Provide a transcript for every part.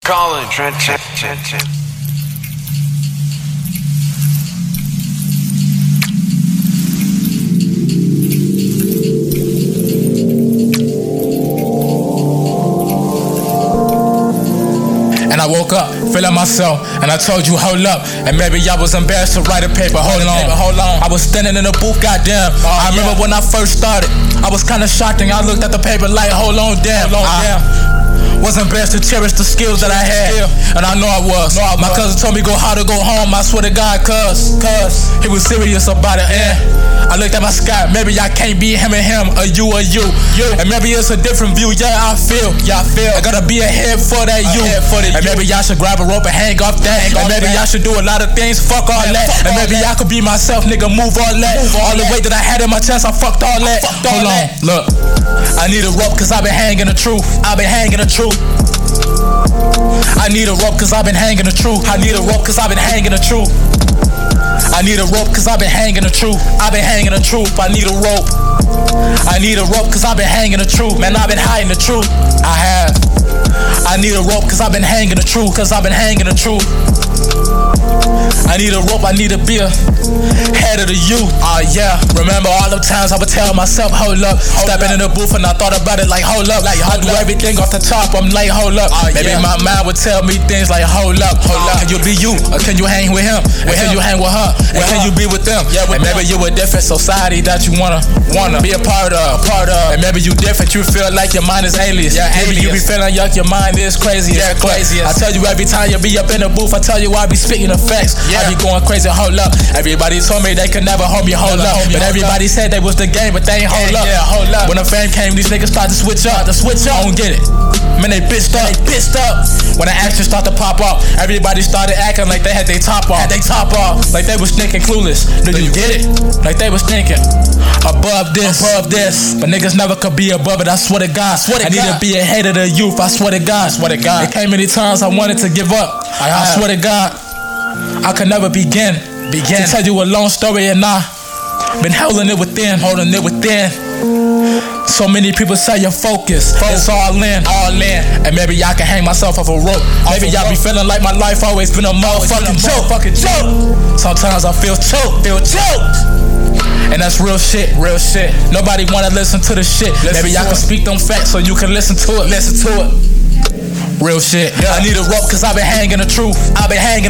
Colin Trent. And I woke up feeling myself, and I told you hold up, and maybe I was embarrassed to write a paper. Hold on. I was standing in the booth, goddamn. I remember when I first started, I was kinda shocked, and I looked at the paper like, hold on, damn. Was embarrassed to cherish the skills that I had, and I know I was. My cousin told me go hard or go home. I swear to God, cuz he was serious about it. I looked at my sky, maybe I can't be him and him, or you, and maybe it's a different view. I feel. I gotta be ahead for that you, and maybe I should grab a rope and hang off that, and maybe I should do a lot of things. Fuck all that, and maybe I could be myself, nigga. Move all that, all the weight that I had in my chest, I fucked all that. Hold on, look. I need a rope cause I've been hanging the truth. I need a rope cause I've been hanging the truth. I need a rope cause I've been hanging the truth. I need a rope cause I've been hanging the truth. I need a rope. I need a rope cause I've been hanging the truth. Man, I've been hiding the truth. I have. I need a rope cause I've been hanging the truth. I need a rope, I need to be a head of the youth. Remember all the times I would tell myself, hold up. Stepping in the booth and I thought about it like, hold up. I do everything off the top, I'm like, hold up. Maybe my mind would tell me things like, hold up. Can you be you, or can you hang with him? And can you hang with her? And can you be with them? And maybe you a different society that you wanna be a part of. And maybe you different, you feel like your mind is alias. Maybe you be feeling like your mind is crazy. I tell you every time you be up in the booth, I tell you I be spitting the facts. I be going crazy, hold up. Everybody told me they could never hold me, hold up. But everybody said they was the game, but they ain't hold up. When the fame came, these niggas started to switch up. I don't get it. Man, they bitched up. When the action started to pop off, everybody started acting like they had their top off. Like they was thinking clueless. Do you get it? Like they was thinking above this. But niggas never could be above it, I swear to God. I need to be ahead of the youth, I swear to God. It came many times I wanted to give up. I swear to God, I could never begin to tell you a long story, and I been holding it within. So many people say you're focused, it's all in. And maybe I can hang myself off a rope. Maybe I be feeling like my life always been a motherfucking joke. Sometimes I feel choked. And that's real shit. Nobody wanna listen to the shit. Maybe I can speak them facts so you can listen to it. Real shit. I need a rope cause I've been hanging the truth. I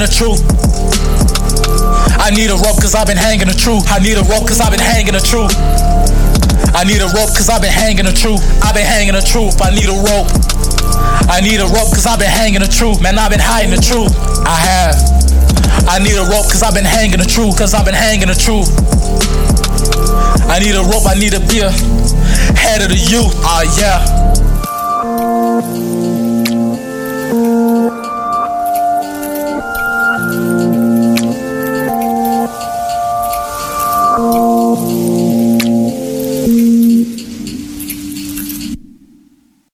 need a rope cause I've been hanging the truth. I need a rope cause I've been hanging the truth. I need a rope cause I've been hanging the truth. I need a rope. I need a rope cause I've been hanging the truth. Man, I've been hiding the truth. I have. I need a rope cause I've been hanging the truth. I need a rope, I need to be a head of the youth.